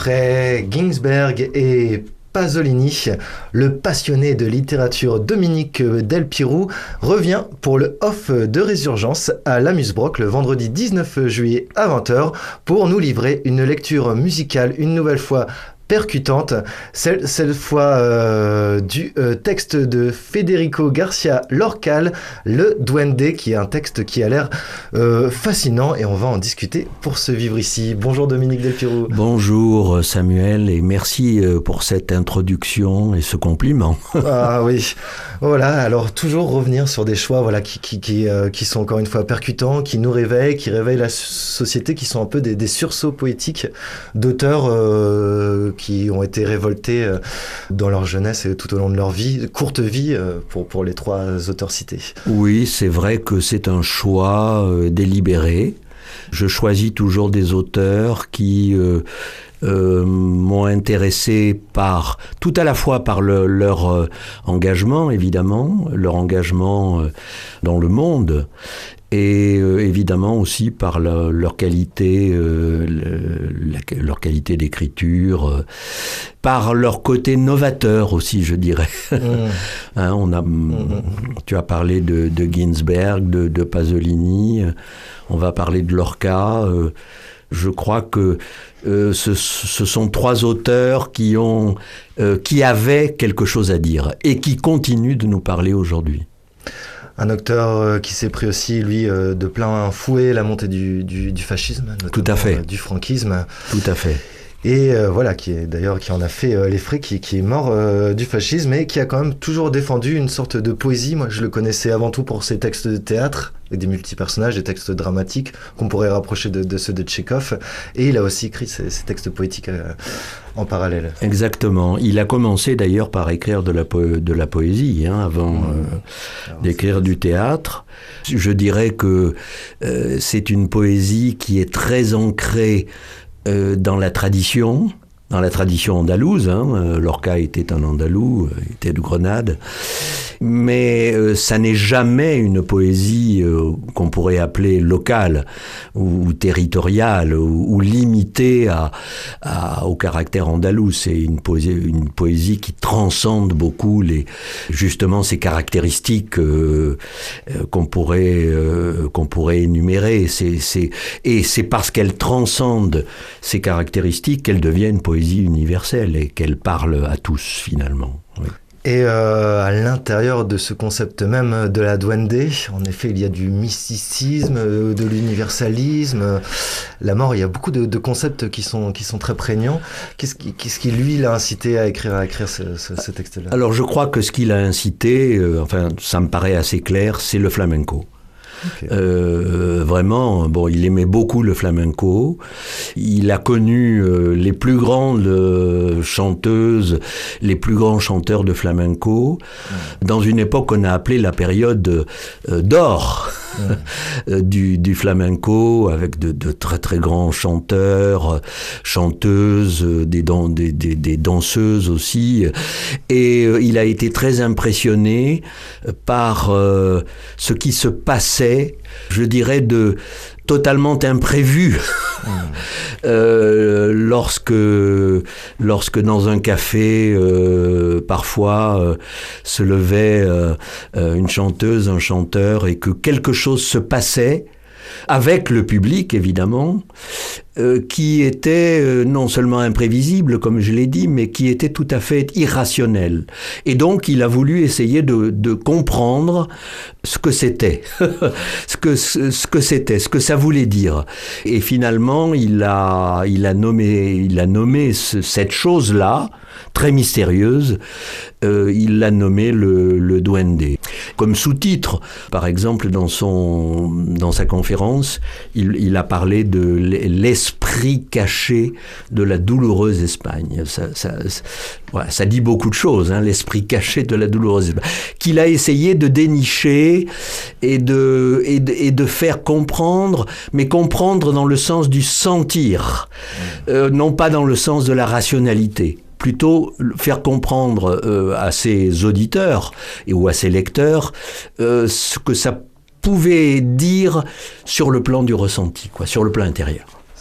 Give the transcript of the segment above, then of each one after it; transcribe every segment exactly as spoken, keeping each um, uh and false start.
Après Ginsberg et Pasolini, le passionné de littérature Dominique Del Pirou revient pour le off de Résurgence à l'Amuse-Broc le vendredi dix-neuf juillet à vingt heures pour nous livrer une lecture musicale une nouvelle fois percutante, celle, cette fois euh, du euh, texte de Federico Garcia Lorca, Le Duende, qui est un texte qui a l'air euh, fascinant et on va en discuter pour se vivre ici. Bonjour Dominique Del Pirou. Bonjour Samuel et merci pour cette introduction et ce compliment. Ah oui, voilà, alors toujours revenir sur des choix voilà, qui, qui, qui, euh, qui sont encore une fois percutants, qui nous réveillent, qui réveillent la société, qui sont un peu des, des sursauts poétiques d'auteurs euh, qui ont été révoltés dans leur jeunesse et tout au long de leur vie, courte vie pour, pour les trois auteurs cités. Oui, c'est vrai que c'est un choix euh, délibéré. Je choisis toujours des auteurs qui euh, euh, m'ont intéressé par, tout à la fois par le, leur euh, engagement, évidemment, leur engagement euh, dans le monde, et euh, évidemment aussi par la, leur qualité, euh, la, leur qualité d'écriture, euh, par leur côté novateur aussi, je dirais. Mmh. hein, on a, mmh. Tu as parlé de, de Ginsberg, de, de Pasolini, on va parler de Lorca. Euh, je crois que euh, ce, ce sont trois auteurs qui ont, euh, qui avaient quelque chose à dire et qui continuent de nous parler aujourd'hui. Un auteur qui s'est pris aussi, lui, de plein fouet la montée du, du, du fascisme, tout à fait, du franquisme. Tout à fait. Et euh, voilà, qui est d'ailleurs qui en a fait euh, les frais, qui, qui est mort euh, du fascisme, et qui a quand même toujours défendu une sorte de poésie. Moi, je le connaissais avant tout pour ses textes de théâtre, avec des multi-personnages, des textes dramatiques qu'on pourrait rapprocher de, de ceux de Tchekhov. Et il a aussi écrit ces, ces textes poétiques euh, en parallèle. Exactement. Il a commencé d'ailleurs par écrire de la, po- de la poésie, hein, avant mmh. euh, d'écrire du théâtre. Je dirais que euh, c'est une poésie qui est très ancrée euh, dans la tradition, dans la tradition andalouse. Hein. Lorca était un Andalou, euh, était de Grenade. Mais euh, ça n'est jamais une poésie euh, qu'on pourrait appeler locale ou, ou territoriale ou, ou limitée à, à, au caractère andalou. C'est une poésie, une poésie qui transcende beaucoup les, justement ces caractéristiques euh, euh, qu'on pourrait, euh, qu'on pourrait énumérer. C'est, c'est, et c'est parce qu'elle transcende ces caractéristiques qu'elle devient une poésie universelle et qu'elle parle à tous finalement. Oui. Et euh, à l'intérieur de ce concept même de la duende, en effet, il y a du mysticisme, de l'universalisme. La mort, il y a beaucoup de, de concepts qui sont, qui sont très prégnants. Qu'est-ce qui, qu'est-ce qui, lui, l'a incité à écrire, à écrire ce, ce, ce texte-là ? Alors, je crois que ce qui l'a incité, euh, enfin, ça me paraît assez clair, c'est le flamenco. Okay. Euh, vraiment, bon, il aimait beaucoup le flamenco. Il a connu euh, les plus grandes euh, chanteuses, les plus grands chanteurs de flamenco, mmh. dans une époque qu'on a appelée la période euh, d'or mmh. du, du flamenco, avec de, de très très grands chanteurs, chanteuses, des, dan- des, des, des danseuses aussi. Et euh, il a été très impressionné par euh, ce qui se passait, je dirais, de totalement imprévu. Mmh. euh, lorsque, lorsque dans un café, euh, parfois, euh, se levait euh, une chanteuse, un chanteur, et que quelque chose se passait, avec le public, évidemment, euh, qui était euh, non seulement imprévisible, comme je l'ai dit, mais qui était tout à fait irrationnel. Et donc, il a voulu essayer de, de comprendre ce que c'était, ce que, ce que c'était, ce que ça voulait dire. Et finalement, il a, il a nommé, il a nommé ce, cette chose-là, très mystérieuse, euh, il l'a nommé le, le duende. Comme sous-titre, par exemple, dans, son, dans sa conférence, il, il a parlé de l'esprit caché de la douloureuse Espagne. Ça, ça, ça, voilà, ça dit beaucoup de choses, hein, l'esprit caché de la douloureuse Espagne, qu'il a essayé de dénicher et de, et, de, et de faire comprendre, mais comprendre dans le sens du sentir, euh, non pas dans le sens de la rationalité. Plutôt faire comprendre euh, à ses auditeurs et ou à ses lecteurs euh, ce que ça pouvait dire sur le plan du ressenti, quoi, sur le plan intérieur. Ça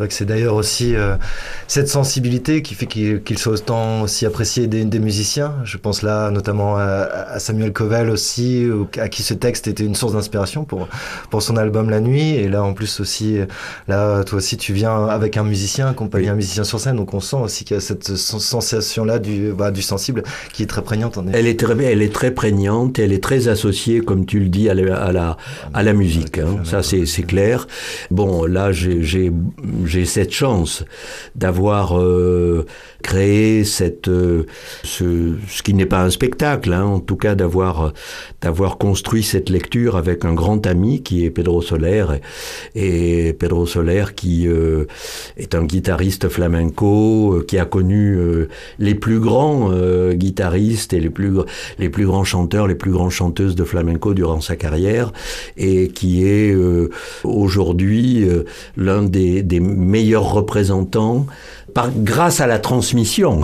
vrai que c'est d'ailleurs aussi euh, cette sensibilité qui fait qu'il, qu'il soit autant aussi apprécié des, des musiciens. Je pense là notamment à, à Samuel Covell aussi, à qui ce texte était une source d'inspiration pour, pour son album La Nuit. Et là en plus aussi, là toi aussi tu viens avec un musicien, accompagné oui. un musicien sur scène, donc on sent aussi qu'il y a cette sensation-là du, bah, du sensible qui est très prégnante. En effet. Elle est très, elle est très prégnante, elle est très associée, comme tu le dis, à la, à la, à la musique. Hein. Ça c'est, c'est clair. Bon, là j'ai, j'ai, j'ai cette chance d'avoir euh, créé cette, euh, ce, ce qui n'est pas un spectacle, hein, en tout cas d'avoir, d'avoir construit cette lecture avec un grand ami qui est Pedro Soler, et, et Pedro Soler qui euh, est un guitariste flamenco, euh, qui a connu euh, les plus grands euh, guitaristes et les plus, les plus grands chanteurs, les plus grandes chanteuses de flamenco durant sa carrière, et qui est euh, aujourd'hui euh, l'un des, des meilleurs représentants, par, grâce à la transmission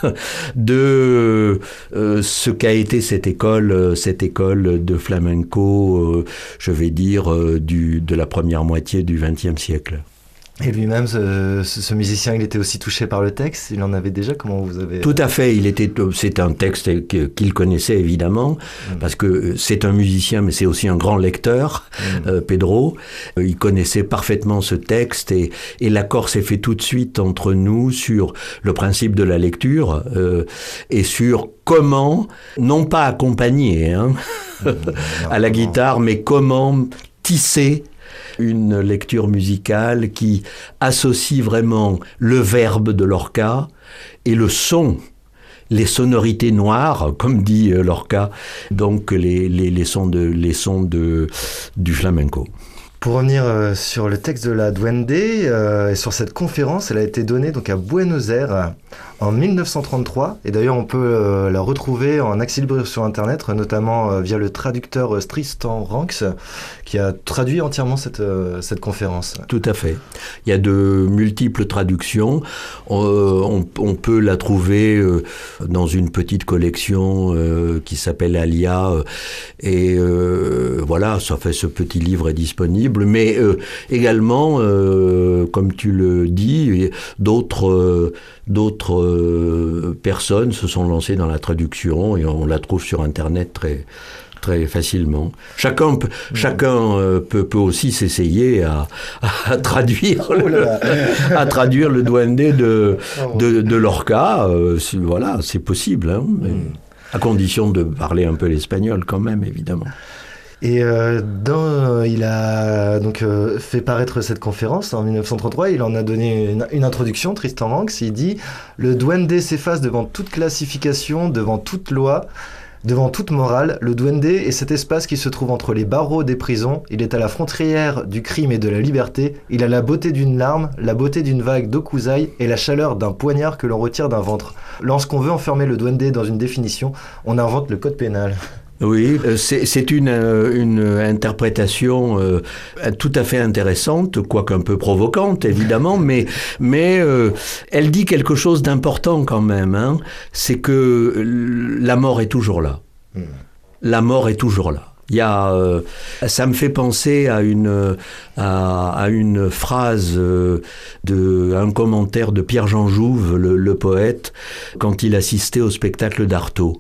de euh, ce qu'a été cette école, cette école de flamenco, euh, je vais dire, euh, du, de la première moitié du vingtième siècle. Et lui-même, ce, ce musicien, il était aussi touché par le texte. Il en avait déjà. Comment vous avez... Tout à fait. Il était. C'est un texte qu'il connaissait évidemment, mmh. parce que c'est un musicien, mais c'est aussi un grand lecteur. Mmh. Euh, Pedro, il connaissait parfaitement ce texte, et, et l'accord s'est fait tout de suite entre nous sur le principe de la lecture euh, et sur comment, non pas accompagner hein, mmh. à la guitare, mais comment tisser une lecture musicale qui associe vraiment le verbe de Lorca et le son, les sonorités noires, comme dit Lorca, donc les, les, les sons, de, les sons de, du flamenco. Pour revenir euh, sur le texte de la Duende euh, et sur cette conférence, elle a été donnée donc à Buenos Aires en mille neuf cent trente-trois, et d'ailleurs on peut euh, la retrouver en accès libre sur internet, notamment euh, via le traducteur euh, Tristan Ranks, qui a traduit entièrement cette, euh, cette conférence. Tout à fait. Il y a de multiples traductions. Euh, on, on peut la trouver euh, dans une petite collection euh, qui s'appelle Alia, euh, et euh, voilà, ça fait, ce petit livre est disponible, mais euh, également, euh, comme tu le dis, d'autres, euh, d'autres euh, personnes se sont lancées dans la traduction, et on la trouve sur internet très très facilement. Chacun peut, mmh. chacun euh, peut, peut aussi s'essayer à, à traduire oh le, à traduire le Duende de de, de Lorca. Euh, c'est, voilà, c'est possible, hein, mmh. à condition de parler un peu l'espagnol quand même, évidemment. Et euh, dans, euh, il a donc euh, fait paraître cette conférence en mille neuf cent trente-trois. Il en a donné une, une introduction, Tristan Ranks. Il dit « Le Duende s'efface devant toute classification, devant toute loi, devant toute morale. Le Duende est cet espace qui se trouve entre les barreaux des prisons. Il est à la frontière du crime et de la liberté. Il a la beauté d'une larme, la beauté d'une vague d'Okuzai et la chaleur d'un poignard que l'on retire d'un ventre. Lorsqu'on veut enfermer le Duende dans une définition, on invente le code pénal. » Oui, c'est, c'est une, une interprétation euh, tout à fait intéressante, quoique un peu provocante, évidemment, mais, mais euh, elle dit quelque chose d'important quand même, hein, c'est que la mort est toujours là. Mmh. La mort est toujours là. Il y a, euh, ça me fait penser à une, à, à une phrase euh, de, un commentaire de Pierre-Jean Jouve, le, le poète, quand il assistait au spectacle d'Artaud.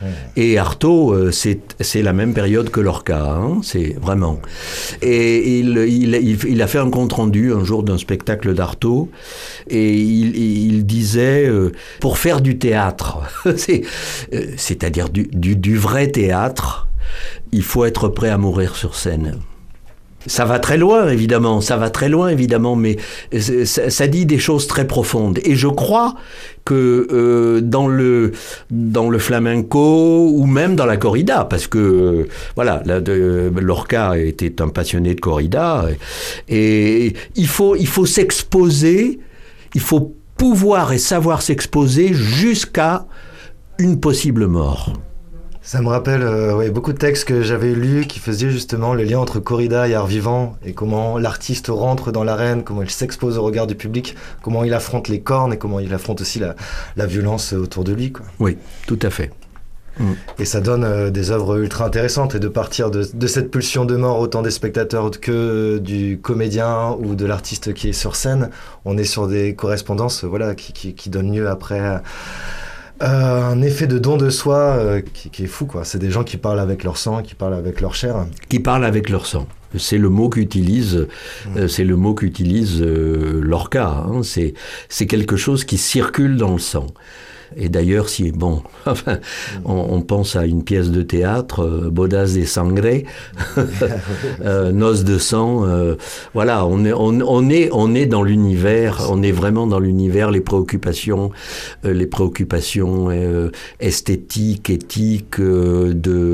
Et Artaud, euh, c'est, c'est la même période que Lorca, hein, c'est vraiment. Et il, il, il, il a fait un compte-rendu un jour d'un spectacle d'Artaud, et il, il disait, euh, pour faire du théâtre, c'est, euh, c'est-à-dire du, du, du vrai théâtre, il faut être prêt à mourir sur scène. Ça va très loin, évidemment, ça va très loin, évidemment, mais ça, ça dit des choses très profondes. Et je crois que euh, dans le dans le flamenco, ou même dans la corrida, parce que, euh, voilà, là, de, Lorca était un passionné de corrida, et, et il faut, il faut s'exposer, il faut pouvoir et savoir s'exposer jusqu'à une possible mort. Ça me rappelle euh, ouais, beaucoup de textes que j'avais lus qui faisaient justement le lien entre corrida et art vivant, et comment l'artiste rentre dans l'arène, comment il s'expose au regard du public, comment il affronte les cornes et comment il affronte aussi la, la violence autour de lui, quoi. Oui, tout à fait. Mmh. Et ça donne euh, des œuvres ultra intéressantes. Et de partir de, de cette pulsion de mort, autant des spectateurs que du comédien ou de l'artiste qui est sur scène, on est sur des correspondances voilà, qui, qui, qui donnent lieu après euh, un effet de don de soi euh, qui, qui est fou, quoi. C'est des gens qui parlent avec leur sang, qui parlent avec leur chair. Qui parlent avec leur sang. C'est le mot qu'utilise, mmh. euh, c'est le mot qu'utilise euh, Lorca. Hein. C'est, c'est quelque chose qui circule dans le sang. Et d'ailleurs, si bon, enfin, on, on pense à une pièce de théâtre, euh, Bodas de Sangre, euh, Noces de sang. Euh, voilà, on est, on, on est, on est dans l'univers. On est vraiment dans l'univers. Les préoccupations, euh, les préoccupations euh, esthétiques, éthiques euh,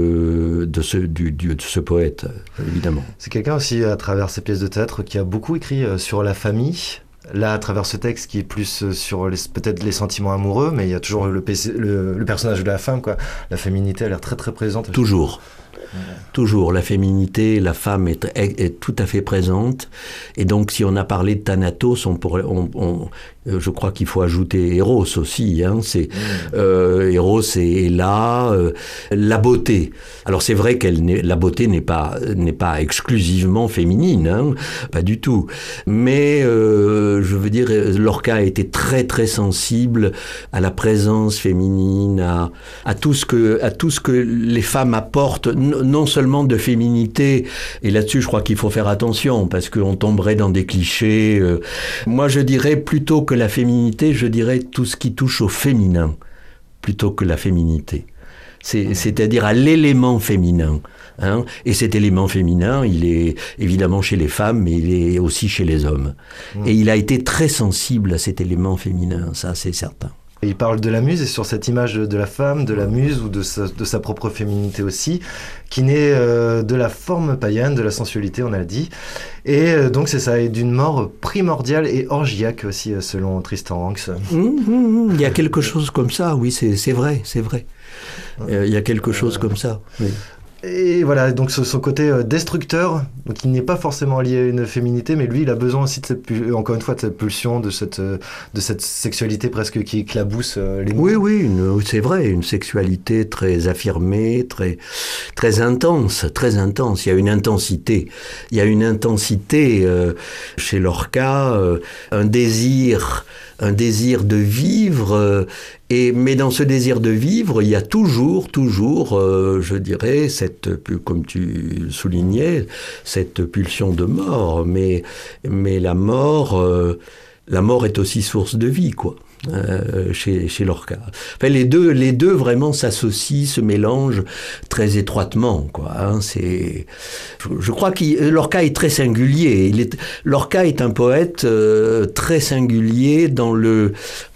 de de ce du, du, de ce poète, évidemment. C'est quelqu'un aussi à travers ses pièces de théâtre qui a beaucoup écrit euh, sur la famille. Là, à travers ce texte qui est plus sur les, peut-être les sentiments amoureux, mais il y a toujours le, le, le personnage de la femme, quoi. La féminité a l'air très très présente. Toujours. Ouais. Toujours. La féminité, la femme est, est, est tout à fait présente. Et donc, si on a parlé de Thanatos, on pourrait, on, on, je crois qu'il faut ajouter Eros aussi. Hein. C'est, mmh. euh, Eros est, est là. Euh, la beauté. Alors, c'est vrai que la beauté n'est pas, n'est pas exclusivement féminine. Hein. Pas du tout. Mais, euh, je veux dire, Lorca a été très, très sensible à la présence féminine, à, à, tout, ce que, à tout ce que les femmes apportent, non seulement de féminité, et là-dessus, je crois qu'il faut faire attention, parce qu'on tomberait dans des clichés. Euh, moi, je dirais plutôt que la féminité, je dirais tout ce qui touche au féminin, plutôt que la féminité. C'est, c'est-à-dire à l'élément féminin. Hein. Et cet élément féminin, il est évidemment chez les femmes, mais il est aussi chez les hommes. Mmh. Et il a été très sensible à cet élément féminin, ça c'est certain. Il parle de la muse et sur cette image de la femme, de la muse ou de sa, de sa propre féminité aussi, qui naît euh, de la forme païenne, de la sensualité, on a dit. Et euh, donc c'est ça, et d'une mort primordiale et orgiaque aussi, selon Tristan Hanks. Mmh, mmh, il y a quelque chose comme ça, oui, c'est, c'est vrai, c'est vrai. Euh, il y a quelque chose euh... comme ça, oui. Et voilà, donc son côté destructeur, donc il n'est pas forcément lié à une féminité, mais lui, il a besoin aussi de cette, encore une fois, de cette pulsion, de cette, de cette sexualité presque qui éclabousse les mots. Oui, oui, une, c'est vrai, une sexualité très affirmée, très, très intense, très intense. Il y a une intensité, il y a une intensité euh, chez Lorca, euh, un désir, un désir de vivre. Euh, Et, mais dans ce désir de vivre, il y a toujours, toujours, euh, je dirais, cette, comme tu soulignais, cette pulsion de mort. Mais, mais la mort, euh, la mort est aussi source de vie, quoi. Euh, chez, chez Lorca. Enfin, les deux, les deux vraiment s'associent, se mélangent très étroitement, quoi. Hein, c'est, je, je crois que Lorca est très singulier. Il est, Lorca est un poète euh, très singulier dans le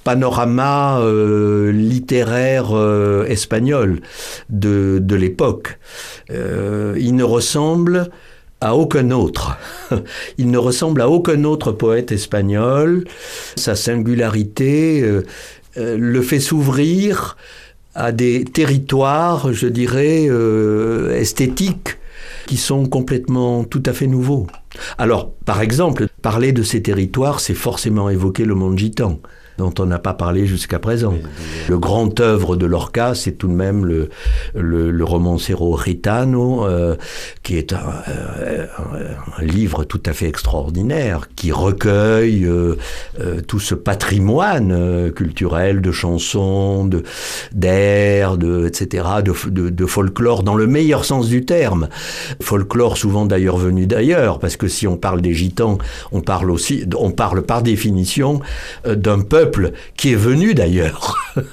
panorama euh, littéraire euh, espagnol de, de l'époque. Euh, il ne ressemble à aucun autre. Il ne ressemble à aucun autre poète espagnol. Sa singularité euh, euh, le fait s'ouvrir à des territoires, je dirais, euh, esthétiques qui sont complètement tout à fait nouveaux. Alors, par exemple, parler de ces territoires, c'est forcément évoquer le monde gitan, dont on n'a pas parlé jusqu'à présent. Oui, oui. Le grand œuvre de Lorca, c'est tout de même le, le, le Romancero Gitano, euh, qui est un, euh, un, un livre tout à fait extraordinaire, qui recueille euh, euh, tout ce patrimoine euh, culturel de chansons, de, d'airs, de, et cetera, de, de, de folklore, dans le meilleur sens du terme. Folklore souvent d'ailleurs venu d'ailleurs, parce que si on parle des gitans, on parle aussi, on parle par définition euh, d'un peuple qui est venu d'ailleurs.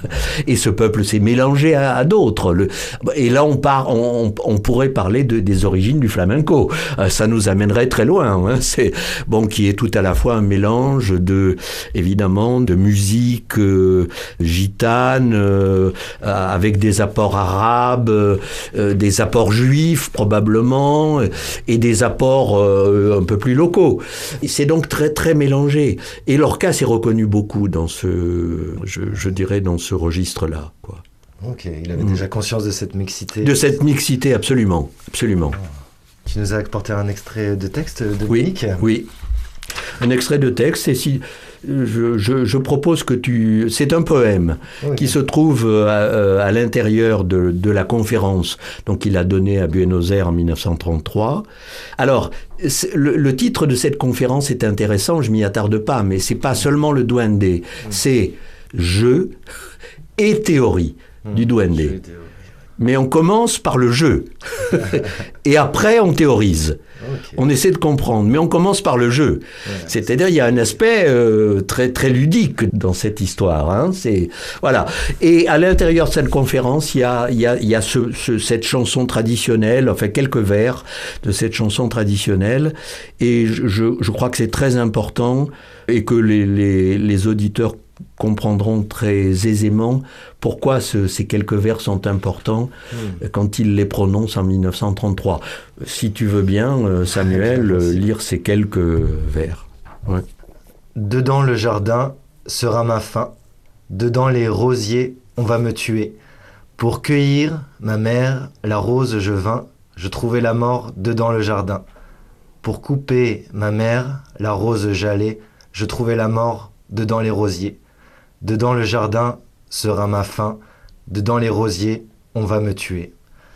Et ce peuple s'est mélangé à, à d'autres. Le, et là, on, part, on, on pourrait parler de, des origines du flamenco. Euh, ça nous amènerait très loin. Hein. C'est, bon, qui est tout à la fois un mélange de, évidemment, de musique euh, gitane, euh, avec des apports arabes, euh, des apports juifs probablement, et des apports euh, un peu plus locaux. Et c'est donc très, très mélangé. Et Lorca s'est reconnu beaucoup dans ce, je, je dirais, dans ce registre-là, quoi. Ok, il avait mmh. déjà conscience de cette mixité. De cette mixité, absolument, absolument. Oh. Tu nous as apporté un extrait de texte de oui, Dominique ? Oui, un extrait de texte. Et si, je, je, je propose que tu... C'est un poème okay. qui se trouve à, à l'intérieur de, de la conférence donc qu'il a donnée à Buenos Aires en dix-neuf cent trente-trois. Alors, le, le titre de cette conférence est intéressant, je m'y attarde pas, mais c'est pas seulement le duende, mmh. c'est jeu et théorie mmh. du duende. Mais on commence par le jeu. Et après, on théorise. Okay. On essaie de comprendre, mais on commence par le jeu. Ouais, C'est-à-dire, il y a un aspect euh, très très ludique dans cette histoire. Hein. C'est voilà. Et à l'intérieur de cette conférence, il y a il y a il y a ce, ce, cette chanson traditionnelle, enfin quelques vers de cette chanson traditionnelle. Et je je crois que c'est très important et que les les, les auditeurs comprendront très aisément pourquoi ce, ces quelques vers sont importants mmh. quand il les prononce en dix-neuf cent trente-trois. Si tu veux bien, Samuel, ah, lire ces quelques vers. Ouais. Dedans le jardin sera ma fin, dedans les rosiers on va me tuer. Pour cueillir ma mère, la rose je vins, je trouvais la mort dedans le jardin. Pour couper ma mère, la rose j'allais, je trouvais la mort dedans les rosiers. Dedans le jardin sera ma fin, dedans les rosiers, on va me tuer.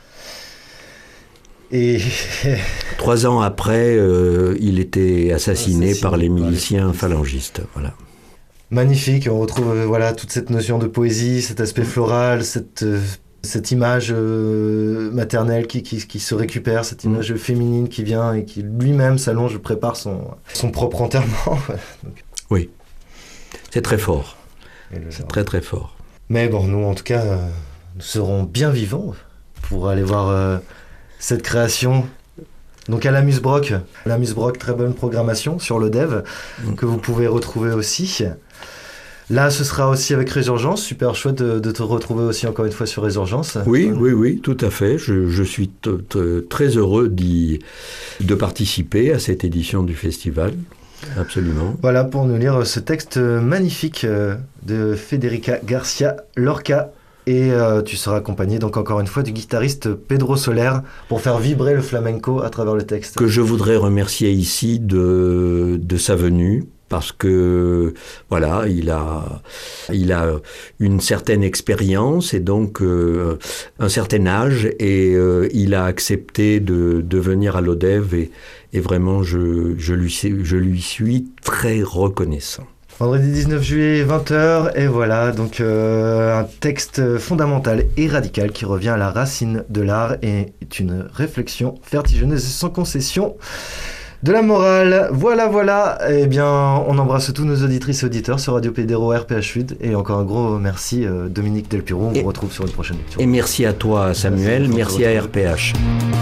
Et trois ans après, euh, il était assassiné, assassiné par les miliciens par les... phalangistes. Voilà. Magnifique, on retrouve euh, voilà toute cette notion de poésie, cet aspect floral, cette euh, cette image euh, maternelle qui, qui qui se récupère, cette image mmh. féminine qui vient et qui lui-même s'allonge, prépare son son propre enterrement. Donc... Oui, c'est très fort. C'est très très fort. Mais bon, nous en tout cas, euh, nous serons bien vivants pour aller voir euh, cette création. Donc à l'Amuse-Broc, l'Amuse-Broc, très bonne programmation sur le Dev, mmh. que vous pouvez retrouver aussi. Là, ce sera aussi avec Résurgence. Super chouette de, de te retrouver aussi encore une fois sur Résurgence. Oui, oui, oui, tout à fait. Je, je suis t- t- très heureux d'y, de participer à cette édition du festival. Absolument. Voilà pour nous lire ce texte magnifique de Federica Garcia Lorca. Et euh, tu seras accompagné donc encore une fois du guitariste Pedro Soler pour faire vibrer le flamenco à travers le texte. Que je voudrais remercier ici de, de sa venue. Parce que voilà, il a, il a une certaine expérience et donc euh, un certain âge et euh, il a accepté de, de venir à l'Odev et, et vraiment je, je, lui, je lui suis très reconnaissant. Vendredi dix-neuf juillet, vingt heures, et voilà, donc euh, un texte fondamental et radical qui revient à la racine de l'art et est une réflexion vertigineuse et sans concession de la morale. Voilà, voilà, eh bien, on embrasse tous nos auditrices et auditeurs sur Radio Pédéro R P H huit, et encore un gros merci euh, Dominique Delpiro, on et, vous retrouve sur une prochaine lecture. Et merci à toi Samuel, merci, merci à R P H.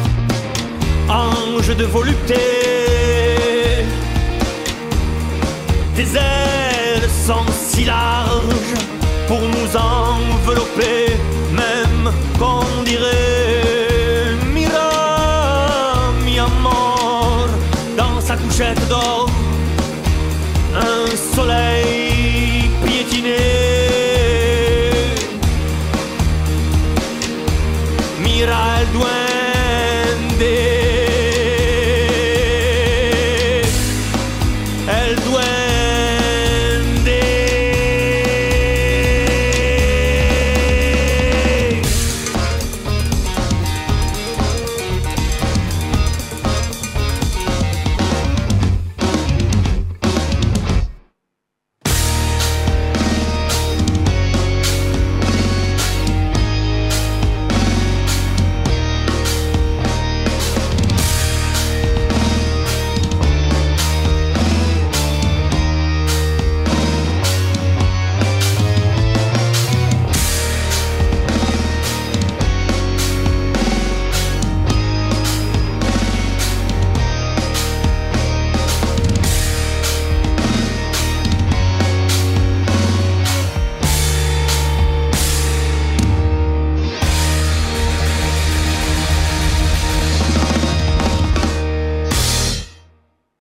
Ange de volupté, tes ailes sont si larges pour nous envelopper, même qu'on dirait Mira, mi amor, dans sa couchette d'or, un soleil piétiné. Mira el duende